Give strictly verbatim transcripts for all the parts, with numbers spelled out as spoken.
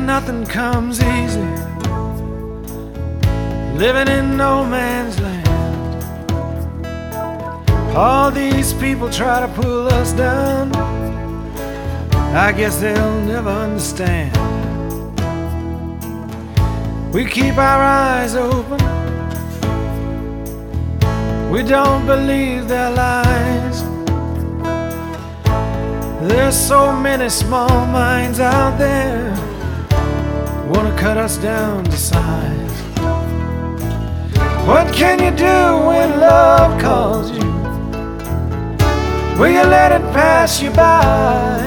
nothing comes easy, living in no man's land. All these people try to pull us down, I guess they'll never understand. We keep our eyes open, we don't believe their lies. There's so many small minds out there wanna cut us down to size. What can you do when love calls you? Will you let it pass you by?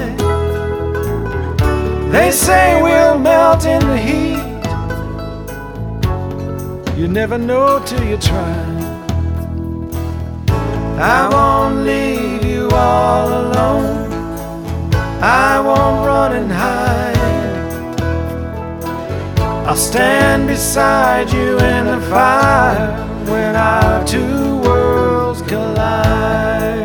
They say we'll melt in the heat, you never know till you try. I won't leave you all alone, I won't run and hide. I'll stand beside you in the fire when our two worlds collide.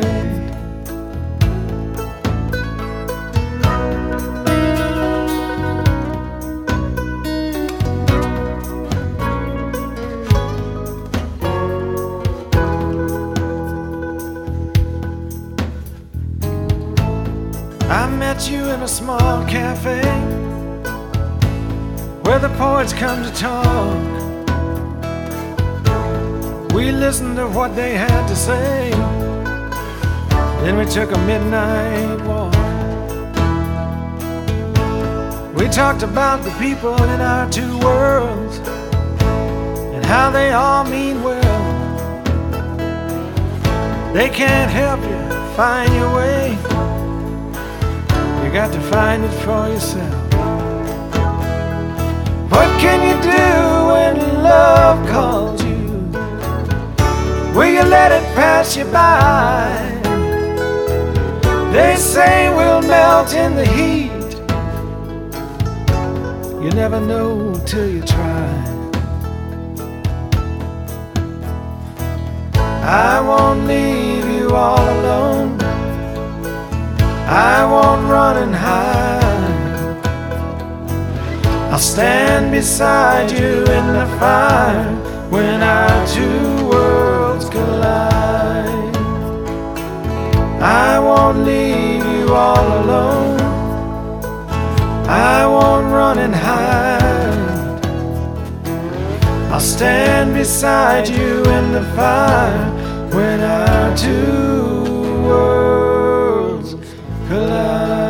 I met you in a small cafe where the poets come to talk. We listened to what they had to say, then we took a midnight walk. We talked about the people in our two worlds and how they all mean well. They can't help you find your way, you got to find it for yourself. What can you do when love calls you? Will you let it pass you by? They say we'll melt in the heat, you never know till you try. I won't leave you all alone, I won't run and hide. I'll stand beside you in the fire when our two worlds collide. I won't leave you all alone, I won't run and hide. I'll stand beside you in the fire when our two worlds collide.